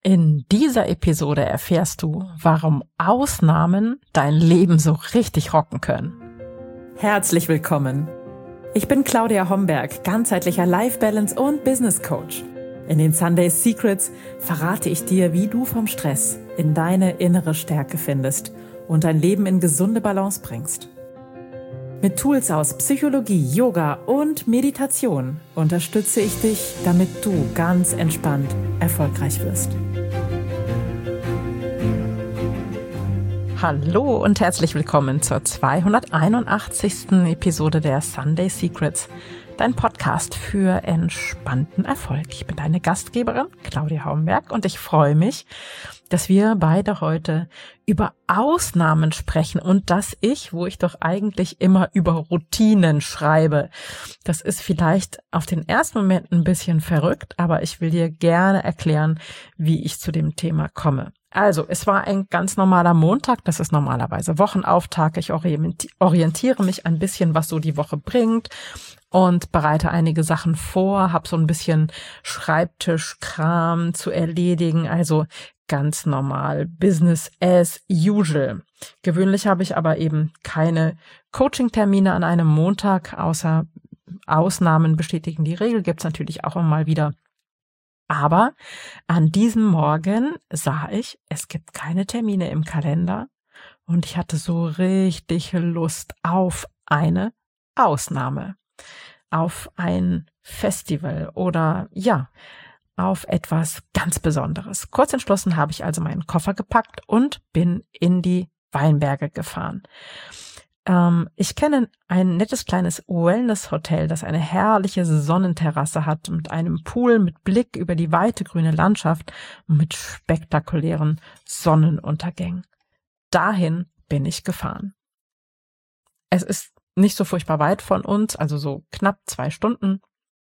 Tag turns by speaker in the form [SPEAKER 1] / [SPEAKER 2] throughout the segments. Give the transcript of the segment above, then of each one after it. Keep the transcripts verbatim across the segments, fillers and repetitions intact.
[SPEAKER 1] In dieser Episode erfährst du, warum Ausnahmen dein Leben so richtig rocken können.
[SPEAKER 2] Herzlich willkommen. Ich bin Claudia Homberg, ganzheitlicher Life Balance und Business Coach. In den Sunday Secrets verrate ich dir, wie du vom Stress in deine innere Stärke findest und dein Leben in gesunde Balance bringst. Mit Tools aus Psychologie, Yoga und Meditation unterstütze ich dich, damit du ganz entspannt erfolgreich wirst.
[SPEAKER 1] Hallo und herzlich willkommen zur zweihunderteinundachtzigsten Episode der Sunday Secrets, dein Podcast für entspannten Erfolg. Ich bin deine Gastgeberin, Claudia Homberg, und ich freue mich, dass wir beide heute über Ausnahmen sprechen und dass ich, wo ich doch eigentlich immer über Routinen schreibe. Das ist vielleicht auf den ersten Moment ein bisschen verrückt, aber ich will dir gerne erklären, wie ich zu dem Thema komme. Also, es war ein ganz normaler Montag, das ist normalerweise Wochenauftakt. Ich orientiere mich ein bisschen, was so die Woche bringt und bereite einige Sachen vor, habe so ein bisschen Schreibtischkram zu erledigen, also ganz normal, Business as usual. Gewöhnlich habe ich aber eben keine Coaching-Termine an einem Montag, außer Ausnahmen bestätigen die Regel, gibt es natürlich auch immer mal wieder. Aber an diesem Morgen sah ich, es gibt keine Termine im Kalender und ich hatte so richtig Lust auf eine Ausnahme, auf ein Festival oder ja, auf etwas ganz Besonderes. Kurz entschlossen habe ich also meinen Koffer gepackt und bin in die Weinberge gefahren. Ähm, ich kenne ein nettes kleines Wellness-Hotel, das eine herrliche Sonnenterrasse hat mit einem Pool mit Blick über die weite grüne Landschaft und mit spektakulären Sonnenuntergängen. Dahin bin ich gefahren. Es ist nicht so furchtbar weit von uns, also so knapp zwei Stunden.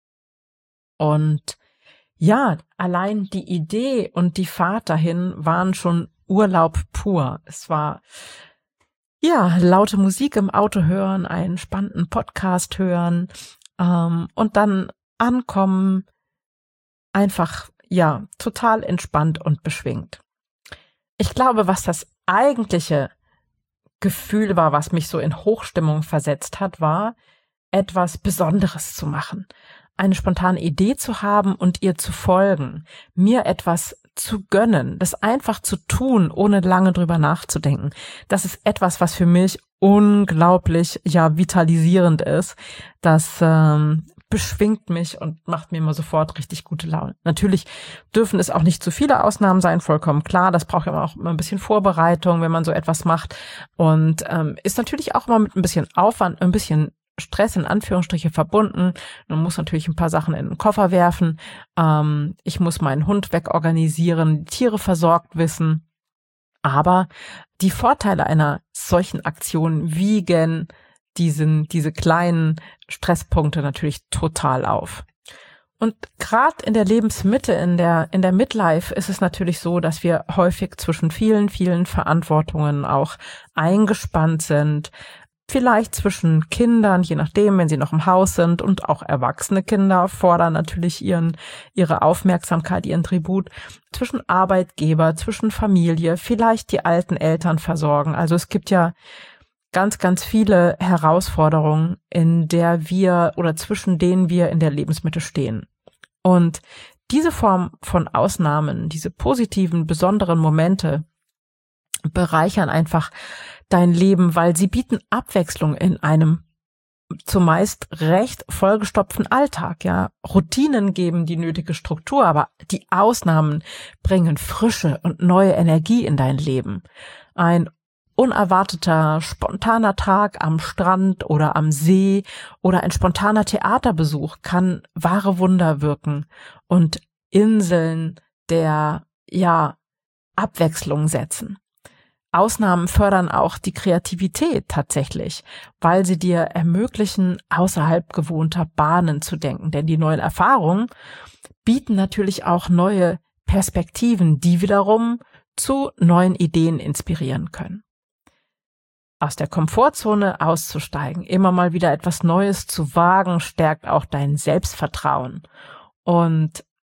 [SPEAKER 1] Und ja, allein die Idee und die Fahrt dahin waren schon Urlaub pur. Es war ja laute Musik im Auto hören, einen spannenden Podcast hören ähm, und dann ankommen, einfach ja total entspannt und beschwingt. Ich glaube, was das eigentliche Gefühl war, was mich so in Hochstimmung versetzt hat, war, etwas Besonderes zu machen. Eine spontane Idee zu haben und ihr zu folgen, mir etwas zu gönnen, das einfach zu tun, ohne lange drüber nachzudenken. Das ist etwas, was für mich unglaublich ja vitalisierend ist. Das ähm, beschwingt mich und macht mir immer sofort richtig gute Laune. Natürlich dürfen es auch nicht zu viele Ausnahmen sein, vollkommen klar. Das braucht ja auch immer ein bisschen Vorbereitung, wenn man so etwas macht. Und ähm, ist natürlich auch immer mit ein bisschen Aufwand, ein bisschen Stress in Anführungsstriche verbunden. Man muss natürlich ein paar Sachen in den Koffer werfen. Ähm, ich muss meinen Hund wegorganisieren, die Tiere versorgt wissen. Aber die Vorteile einer solchen Aktion wiegen diesen, diese kleinen Stresspunkte natürlich total auf. Und gerade in der Lebensmitte, in der, in der Midlife ist es natürlich so, dass wir häufig zwischen vielen, vielen Verantwortungen auch eingespannt sind. Vielleicht zwischen Kindern, je nachdem, wenn sie noch im Haus sind, und auch erwachsene Kinder fordern natürlich ihren, ihre Aufmerksamkeit, ihren Tribut. Zwischen Arbeitgeber, zwischen Familie, vielleicht die alten Eltern versorgen. Also es gibt ja ganz, ganz viele Herausforderungen, in der wir oder zwischen denen wir in der Lebensmitte stehen. Und diese Form von Ausnahmen, diese positiven, besonderen Momente bereichern einfach dein Leben, weil sie bieten Abwechslung in einem zumeist recht vollgestopften Alltag, ja. Routinen geben die nötige Struktur, aber die Ausnahmen bringen frische und neue Energie in dein Leben. Ein unerwarteter, spontaner Tag am Strand oder am See oder ein spontaner Theaterbesuch kann wahre Wunder wirken und Inseln der, ja, Abwechslung setzen. Ausnahmen fördern auch die Kreativität tatsächlich, weil sie dir ermöglichen, außerhalb gewohnter Bahnen zu denken. Denn die neuen Erfahrungen bieten natürlich auch neue Perspektiven, die wiederum zu neuen Ideen inspirieren können. Aus der Komfortzone auszusteigen, immer mal wieder etwas Neues zu wagen, stärkt auch dein Selbstvertrauen. Und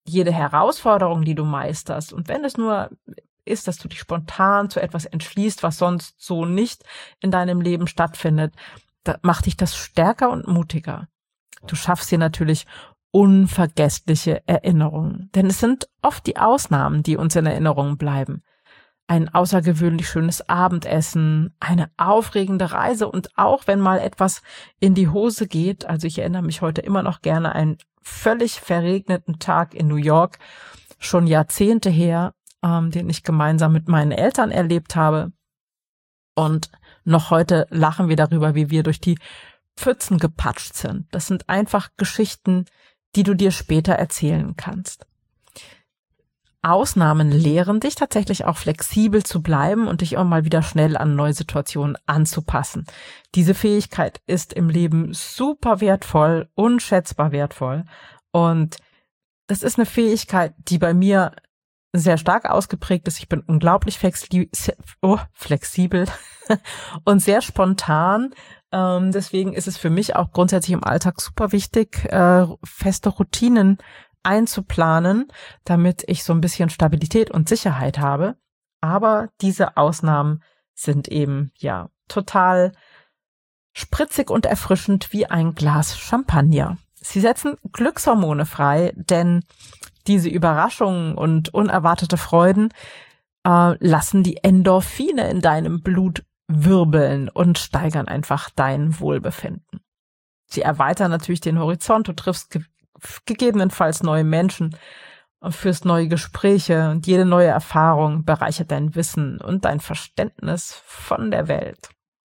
[SPEAKER 1] jede Herausforderung, die du meisterst, und wenn es nur ist, dass du dich spontan zu etwas entschließt, was sonst so nicht in deinem Leben stattfindet, da macht dich das stärker und mutiger. Du schaffst dir natürlich unvergessliche Erinnerungen, denn es sind oft die Ausnahmen, die uns in Erinnerung bleiben. Ein außergewöhnlich schönes Abendessen, eine aufregende Reise und auch wenn mal etwas in die Hose geht, also ich erinnere mich heute immer noch gerne an einen völlig verregneten Tag in New York, schon Jahrzehnte her, ähm, den ich gemeinsam mit meinen Eltern erlebt habe. Und noch heute lachen wir darüber, wie wir durch die Pfützen gepatscht sind. Das sind einfach Geschichten, die du dir später erzählen kannst. Ausnahmen lehren dich tatsächlich auch flexibel zu bleiben und dich auch mal wieder schnell an neue Situationen anzupassen. Diese Fähigkeit ist im Leben super wertvoll, unschätzbar wertvoll. Und das ist eine Fähigkeit, die bei mir sehr stark ausgeprägt ist. Ich bin unglaublich flexi- oh, flexibel und sehr spontan. Ähm, deswegen ist es für mich auch grundsätzlich im Alltag super wichtig, äh, feste Routinen einzuplanen, damit ich so ein bisschen Stabilität und Sicherheit habe. Aber diese Ausnahmen sind eben, ja, total spritzig und erfrischend wie ein Glas Champagner. Sie setzen Glückshormone frei, denn diese Überraschungen und unerwartete Freuden äh, lassen die Endorphine in deinem Blut wirbeln und steigern einfach dein Wohlbefinden. Sie erweitern natürlich den Horizont, du triffst ge- gegebenenfalls neue Menschen, führst neue Gespräche und jede neue Erfahrung bereichert dein Wissen und dein Verständnis von der Welt.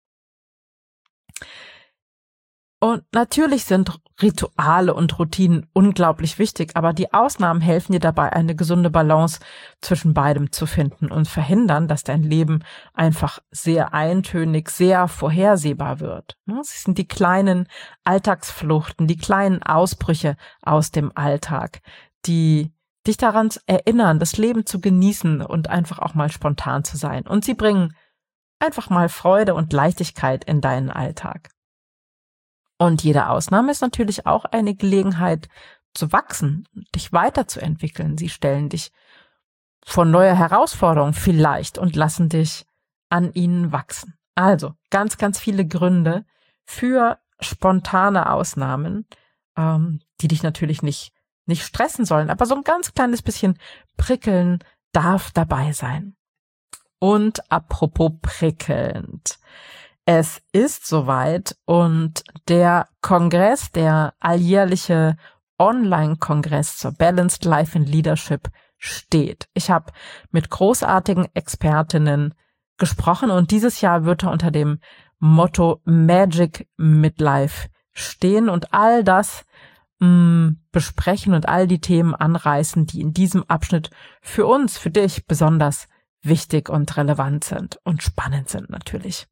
[SPEAKER 1] Und natürlich sind Rituale und Routinen unglaublich wichtig, aber die Ausnahmen helfen dir dabei, eine gesunde Balance zwischen beidem zu finden und verhindern, dass dein Leben einfach sehr eintönig, sehr vorhersehbar wird. Es sind die kleinen Alltagsfluchten, die kleinen Ausbrüche aus dem Alltag, die dich daran erinnern, das Leben zu genießen und einfach auch mal spontan zu sein. Und sie bringen einfach mal Freude und Leichtigkeit in deinen Alltag. Und jede Ausnahme ist natürlich auch eine Gelegenheit zu wachsen, dich weiterzuentwickeln. Sie stellen dich vor neue Herausforderungen vielleicht und lassen dich an ihnen wachsen. Also ganz, ganz viele Gründe für spontane Ausnahmen, ähm, die dich natürlich nicht, nicht stressen sollen, aber so ein ganz kleines bisschen prickeln darf dabei sein. Und apropos prickelnd. Es ist soweit und der Kongress, der alljährliche Online-Kongress zur Balanced Life in Leadership steht. Ich habe mit großartigen Expertinnen gesprochen und dieses Jahr wird er unter dem Motto Magic Midlife stehen und all das mh, besprechen und all die Themen anreißen, die in diesem Abschnitt für uns, für dich besonders wichtig und relevant sind und spannend sind natürlich.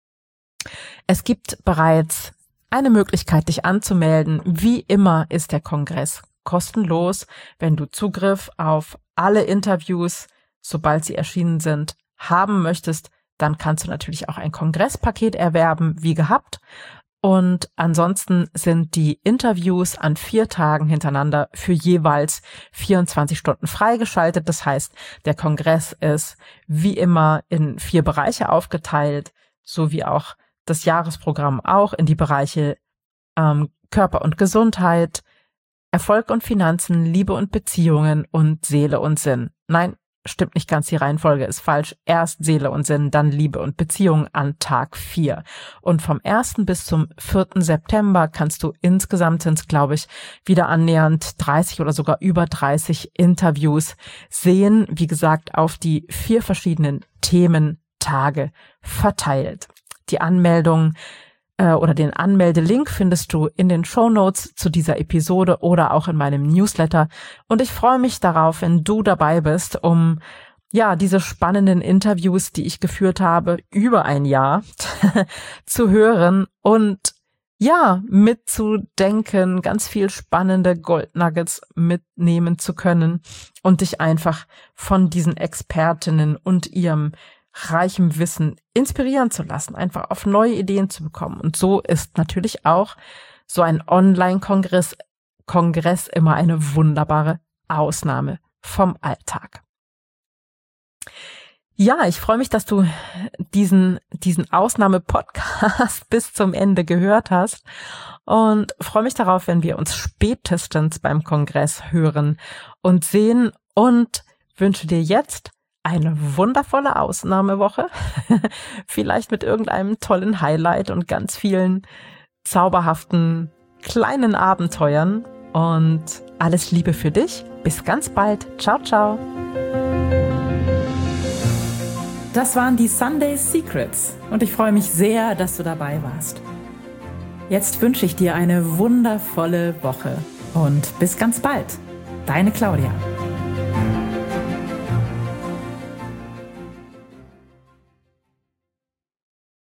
[SPEAKER 1] Es gibt bereits eine Möglichkeit, dich anzumelden. Wie immer ist der Kongress kostenlos. Wenn du Zugriff auf alle Interviews, sobald sie erschienen sind, haben möchtest, dann kannst du natürlich auch ein Kongresspaket erwerben, wie gehabt. Und ansonsten sind die Interviews an vier Tagen hintereinander für jeweils vierundzwanzig Stunden freigeschaltet. Das heißt, der Kongress ist wie immer in vier Bereiche aufgeteilt, sowie auch das Jahresprogramm auch in die Bereiche ähm, Körper und Gesundheit, Erfolg und Finanzen, Liebe und Beziehungen und Seele und Sinn. Nein, stimmt nicht ganz, die Reihenfolge ist falsch. Erst Seele und Sinn, dann Liebe und Beziehungen an Tag vier. Und vom ersten bis zum vierten September kannst du insgesamt, sind es glaube ich, wieder annähernd dreißig oder sogar über dreißig Interviews sehen. Wie gesagt, auf die vier verschiedenen Thementage verteilt. Die Anmeldung äh, oder den Anmeldelink findest du in den Shownotes zu dieser Episode oder auch in meinem Newsletter. Und ich freue mich darauf, wenn du dabei bist, um ja diese spannenden Interviews, die ich geführt habe, über ein Jahr zu hören und ja, mitzudenken, ganz viel spannende Goldnuggets mitnehmen zu können und dich einfach von diesen Expertinnen und ihrem reichem Wissen inspirieren zu lassen, einfach auf neue Ideen zu bekommen. Und so ist natürlich auch so ein Online-Kongress Kongress immer eine wunderbare Ausnahme vom Alltag. Ja, ich freue mich, dass du diesen, diesen Ausnahme-Podcast bis zum Ende gehört hast und freue mich darauf, wenn wir uns spätestens beim Kongress hören und sehen und wünsche dir jetzt eine wundervolle Ausnahmewoche, vielleicht mit irgendeinem tollen Highlight und ganz vielen zauberhaften kleinen Abenteuern und alles Liebe für dich. Bis ganz bald. Ciao, ciao.
[SPEAKER 2] Das waren die Sunday Secrets und ich freue mich sehr, dass du dabei warst. Jetzt wünsche ich dir eine wundervolle Woche und bis ganz bald. Deine Claudia.